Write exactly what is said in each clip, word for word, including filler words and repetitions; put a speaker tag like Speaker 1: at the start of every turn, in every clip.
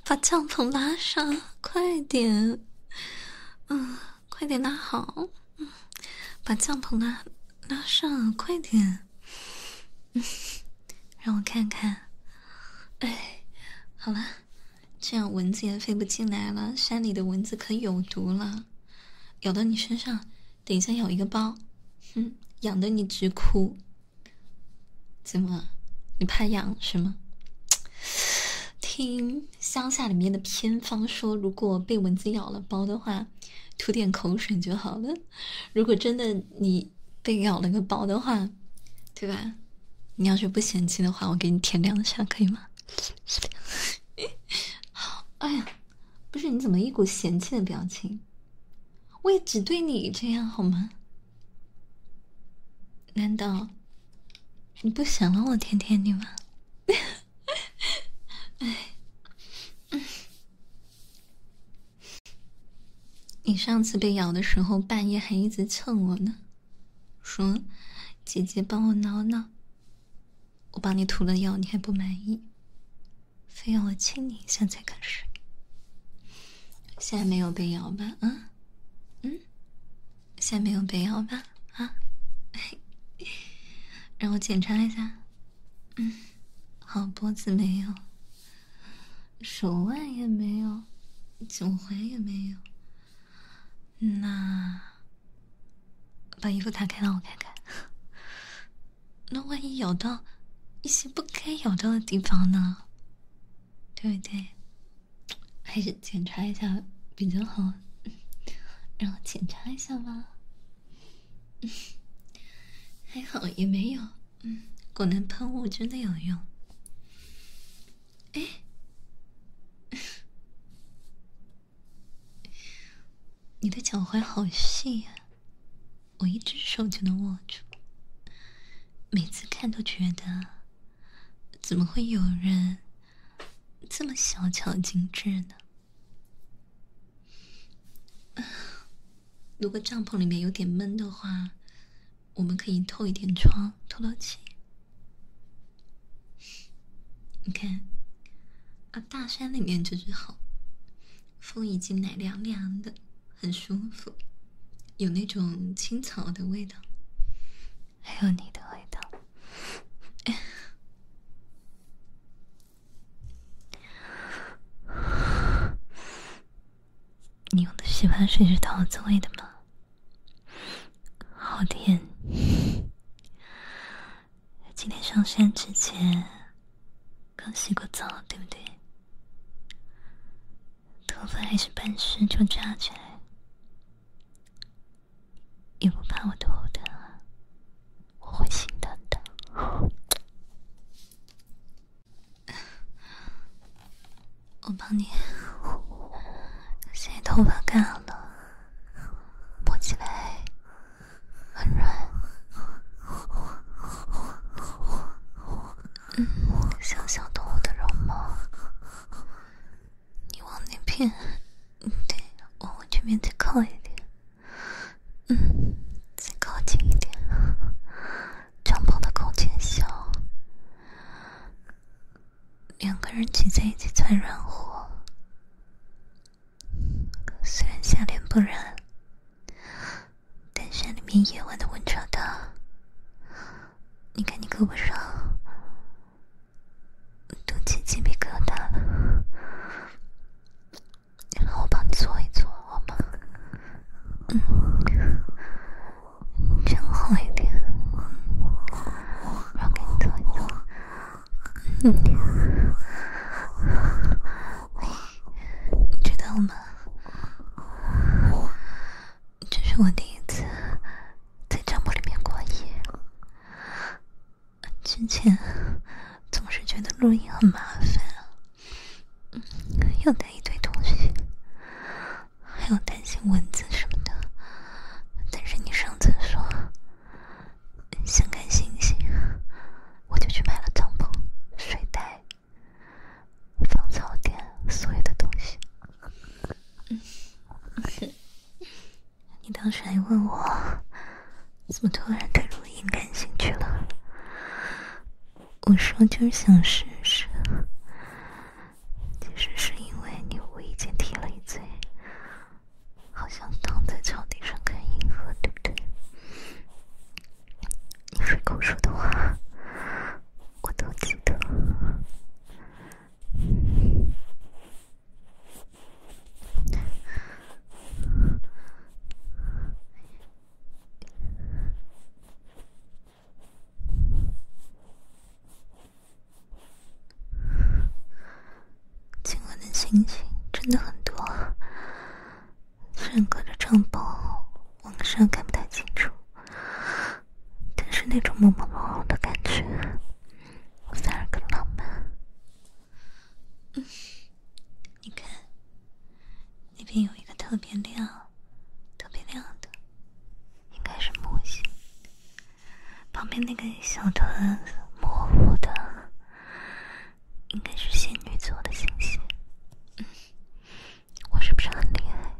Speaker 1: 把帐篷拉上，快点！嗯，快点拉好。嗯，把帐篷拉拉上，快点。嗯，让我看看。哎，好了，这样蚊子也飞不进来了。山里的蚊子可有毒了，咬到你身上，等一下咬一个包，哼，痒得你直哭。怎么？你怕痒是吗？听乡下里面的偏方说，如果被蚊子咬了包的话，吐点口水就好了。如果真的你被咬了个包的话，对吧？你要是不嫌弃的话，我给你舔两下，可以吗？哎呀，不是，你怎么一股嫌弃的表情？我也只对你这样好吗？难道你不想让我舔舔你吗？哎，嗯，你上次被咬的时候，半夜还一直蹭我呢，说姐姐帮我挠挠，我帮你涂了药，你还不满意，非要我亲你一下才肯睡。现在没有被咬吧？啊，嗯，现在没有被咬吧？啊，让我检查一下。嗯，好，脖子没有，手腕也没有，脚踝也没有。那把衣服打开让我看看。那万一咬到一些不该咬到的地方呢？对不对？还是检查一下比较好。让我检查一下吧。嗯，还好也没有。嗯，果然喷雾真的有用。哎，你的脚踝好细呀，我一只手就能握住。每次看都觉得，怎么会有人这么小巧精致呢？如果帐篷里面有点闷的话，我们可以透一点窗，透透气。你看，啊，大山里面就是好，风已经奶凉凉的，很舒服，有那种青草的味道，还有你的味道。哎，你用的洗发水是桃子味的吗？好甜。今天上山之前刚洗过澡，对不对？头发还是半湿就扎起来，也不怕我头疼，我会心疼的。我帮你，现在头发干了，摸起来很软。嗯，像小动物的绒毛。你往那边，对，往我这边再靠一点。嗯，再靠近一点。帐篷的空间小，两个人挤在一起才软和。虽然夏天不热，但山里面夜晚的温差大。你看你胳膊上都起鸡皮疙瘩了，让我帮你搓一搓好吗？嗯，这样好一点。让我给你搓一搓。嗯，你知道吗？这是我第一次在帐篷里面过夜。之前总是觉得露营很麻烦啊，嗯，要带一堆东西，还要担心蚊子什么的。但是你上次说想看星星，我就去买了帐篷、睡袋、防潮垫，所有的东西。嗯，你当时还问我怎么突然对露营感兴趣了。我说就是想试试，其实是因为星星真的很多，虽然隔着帐篷往上看不太清楚，但是那种朦朦胧胧的感觉反而更浪漫。嗯，你看那边有一个特别亮特别亮的，应该是木星，旁边那个小的模糊的应该是仙女座的星星。嗯，我是不是很厉害？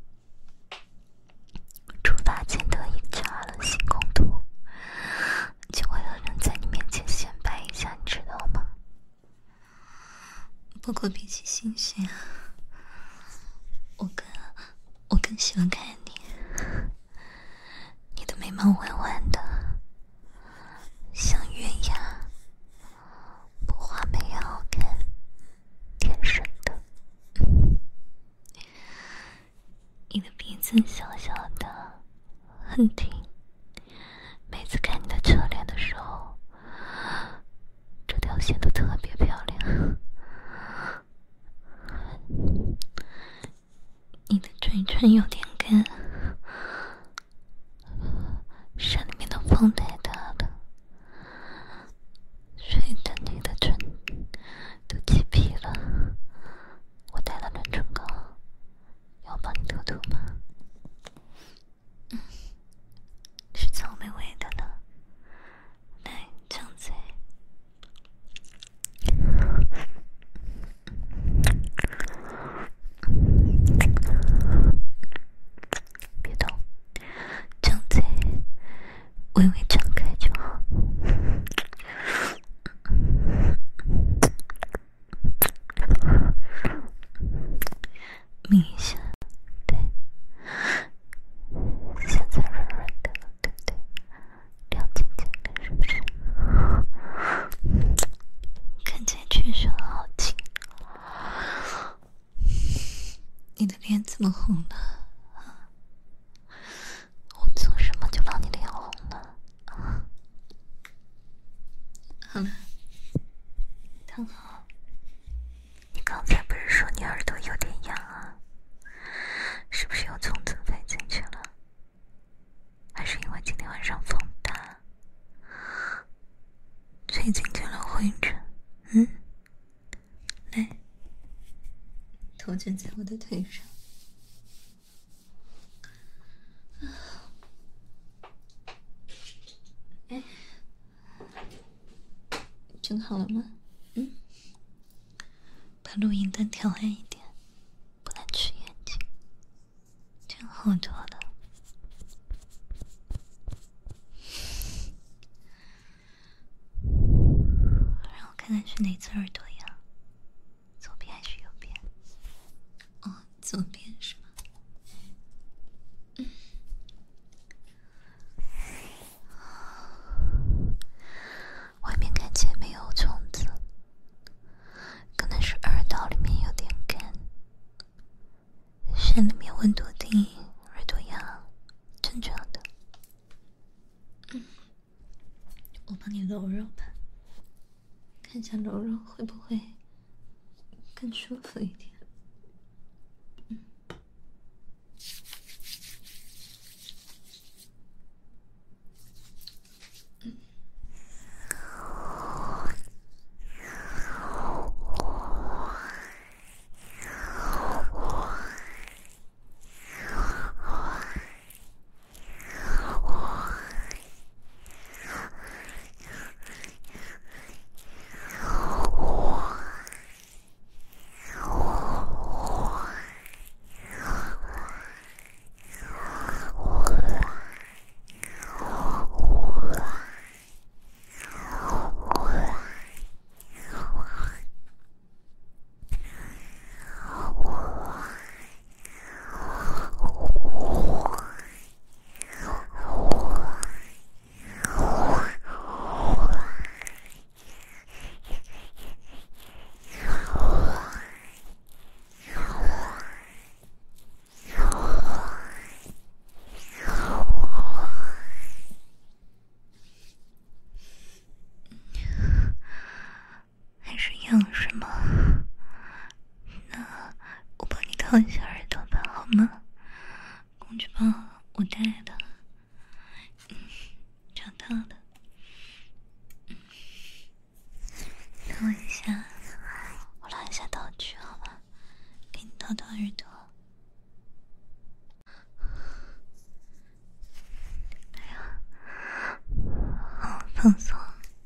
Speaker 1: 出发前特意查了星空图，就为了能在你面前显摆一下，你知道吗？不过比起星星，我更我更喜欢看你，你的眉毛弯弯的，像月牙，不画眉也好看，天生的。你的鼻子小小的，很挺，每次看你的侧脸的时候，这条线都特别漂亮。你的嘴唇有点干，山里面的风太大了，吹得你的唇都起皮了。我带了润唇膏，要帮你涂涂吗？嗯，是草莓味的呢。来，张嘴。别动，张嘴，微微张开就好。抿一下，对，现在软软的了，对不对？亮晶晶的，是不是？看起来确实很好听。你的脸怎么红了？啊，我做什么就让你脸红了？啊，好了，躺好。你刚才不是说你耳朵有点痒啊？是不是有虫子飞进去了？还是因为今天晚上风大，吹进去了灰尘？嗯，来，头枕在我的腿上。哎，整好了吗？嗯，把录音灯调暗一点，不然吃眼睛。这样好多了。让我看看是哪侧耳朵痒，左边还是右边？哦，左边是吗？嗯。外面看起来没有虫子，可能是耳道里面有点干。山里面温度低，耳朵痒，正常的。嗯，我帮你揉揉吧，看一下揉揉会不会更舒服一点。嗯。嗯。 掏一下耳朵吧，好吗？工具包我带的，嗯，找到了。嗯，等我一下，我拿一下道具，好吗？给你掏掏耳朵。哎呀，好放松，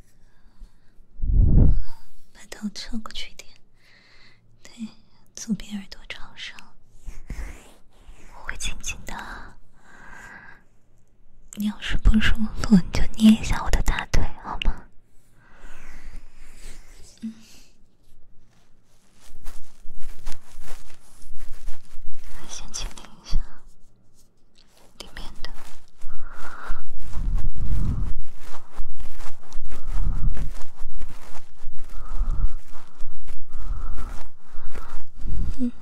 Speaker 1: 把头侧过去一点，对，左边耳朵朝上。我会轻轻的，你要是不舒服，你就捏一下我的大腿，好吗？嗯。先轻听一下里面的。嗯。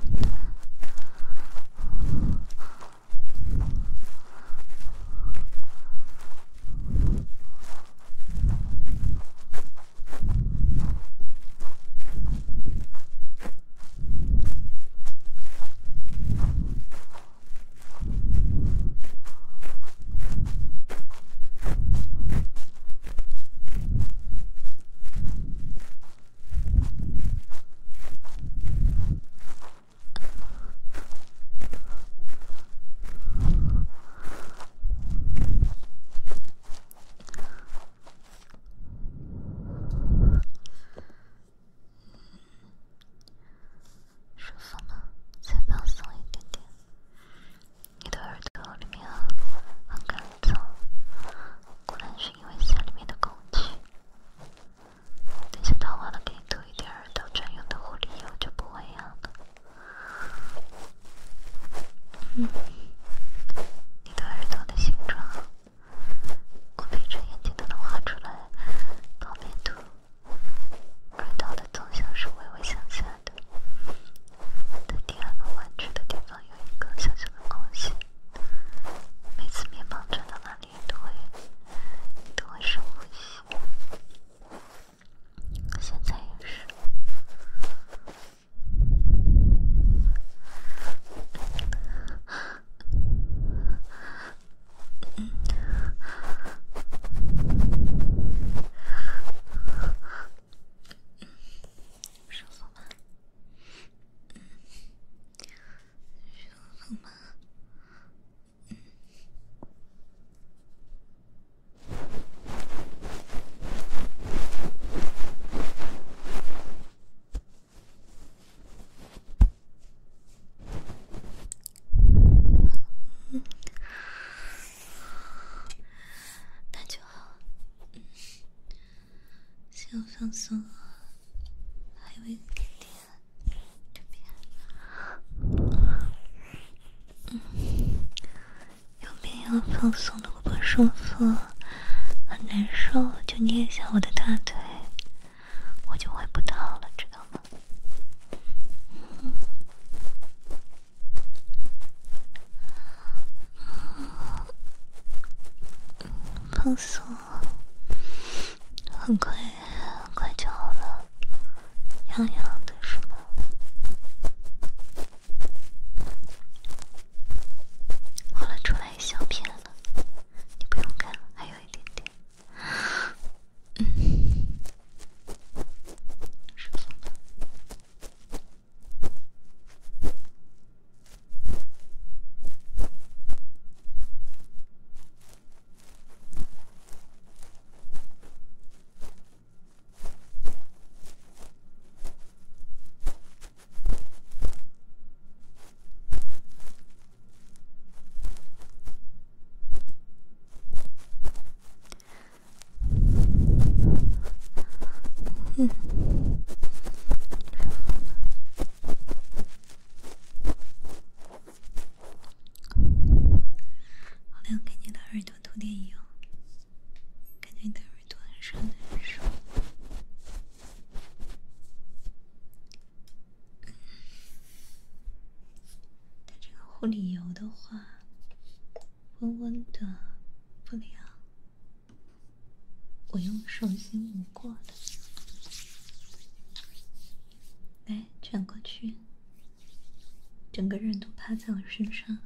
Speaker 1: 舒服吗？再放松一点点。你的耳朵里面很干燥，果然是因为下里面的空气。等下掏完了，给你涂一点耳朵专用的护理油，就不会痒了。嗯，你的耳朵的形状，我闭着眼睛都能画出来。剖面图，耳道的纵向是微微向下的。在第二个弯曲的地方有一个小小的凹陷，每次面包转到那里都会都会深呼吸，现在也是。嗯，舒服吗？舒服吗？嗯，那就好。嗯，先放松，还有一点点这边。嗯，右边要放松的，我不舒服，很难受，就捏一下我的大腿，我就会不掏了，知道吗？嗯，放松，很快很快就好了，痒痒的是吗？好了，出来一小片了，你不用看了，还有一点点。嗯，舒服吗？嗯，好了，给你的耳朵涂点油，感觉你的耳朵很是难受。它这个护理油的话，温温的，不凉。我用手心捂过的。来，转过去， 整个人都趴在我身上。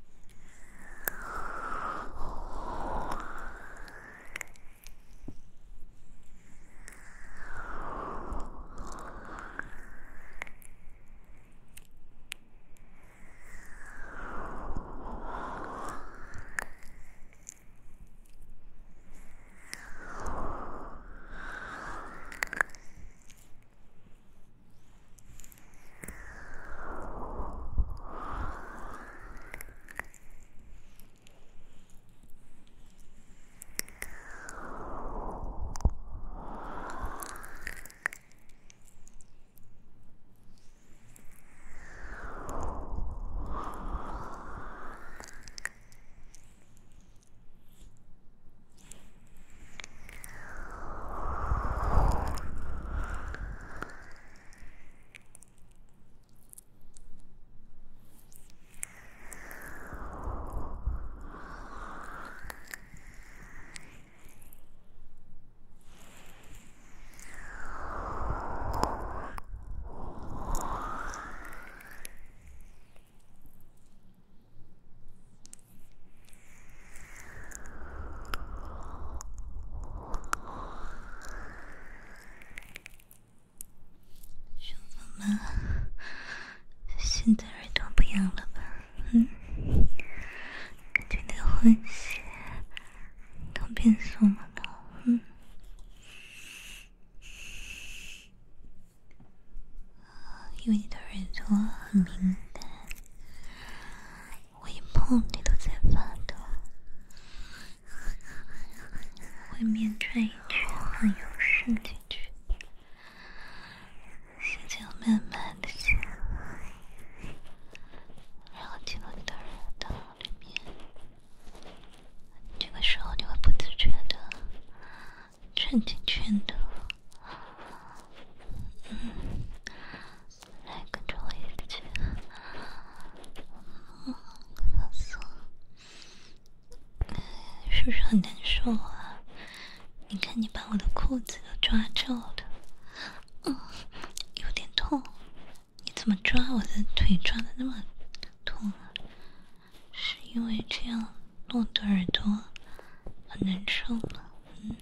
Speaker 1: 现在耳朵不痒了吧？嗯，感觉你的混血都变松了呢。嗯，因为你的耳朵很敏感，我一碰你都在发抖，会面转一圈，让油渗进去，现在要慢慢的下来。然后进入你的耳道里面，这个时候你会不自觉的转进圈的。嗯，来跟着我一起，嗯，放松，是不是很难受啊？你看你把我的裤子都抓皱了，嗯，有点痛。你怎么抓我的腿抓的那么痛啊？是因为这样弄的耳朵很难受吗？嗯。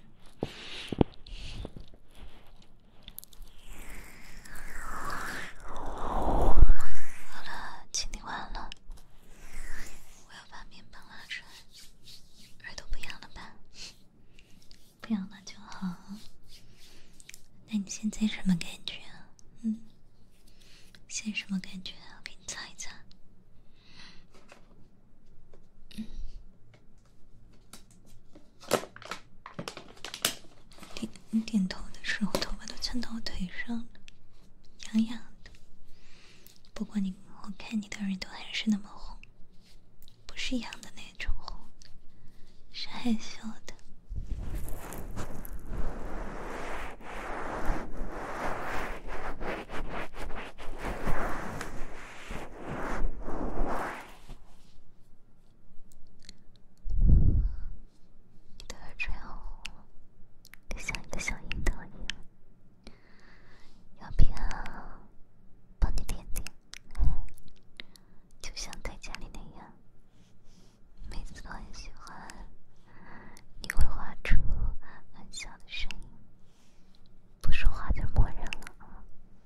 Speaker 1: 好了，清理完了，我要把面包拉出来。耳朵不痒了吧？不痒了就好。那你现在什么感觉啊？嗯，现在什么感觉啊？我给你擦一擦。点你点头的时候，头发都蹭到我腿上了，痒痒的。不过你，我看你的耳朵还是那么红，不是痒的那种红，是害羞的。你的耳垂好红，就像一个小樱桃一样。要不要帮你点点？就像在家里那样，每次都很喜欢。你会画出很小的声音，不说话就默认了啊。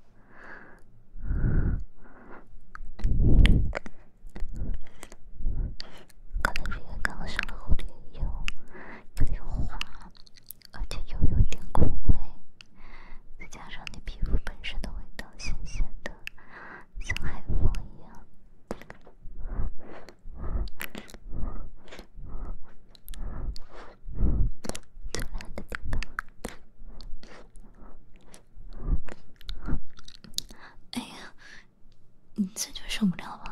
Speaker 1: 可能是因为刚刚上了护理油，有点滑，而且又有一点苦味，再加上你皮肤本身的味道咸咸的，像海风一样。最烂的地方。哎呀，你这就受不了了。